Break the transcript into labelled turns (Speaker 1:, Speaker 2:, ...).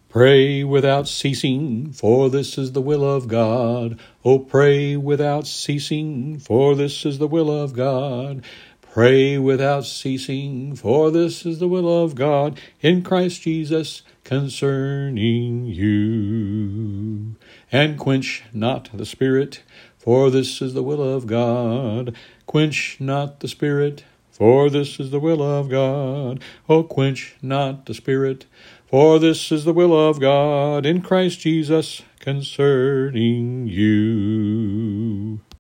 Speaker 1: Pray without ceasing, for this is the will of God. Oh, pray without ceasing, for this is the will of God. Pray without ceasing, for this is the will of God in Christ Jesus concerning you. And quench not the Spirit, for this is the will of God. Quench not the Spirit, for this is the will of God. Oh, quench not the Spirit, for this is the will of God in Christ Jesus concerning you.